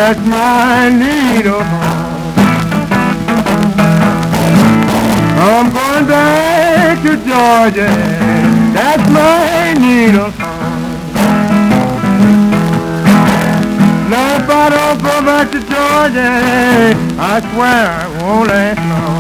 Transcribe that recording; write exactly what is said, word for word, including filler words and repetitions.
That's my needle home. I'm going back to Georgia. That's my needle home. Now if I don't go back to Georgia, I swear I won't last long.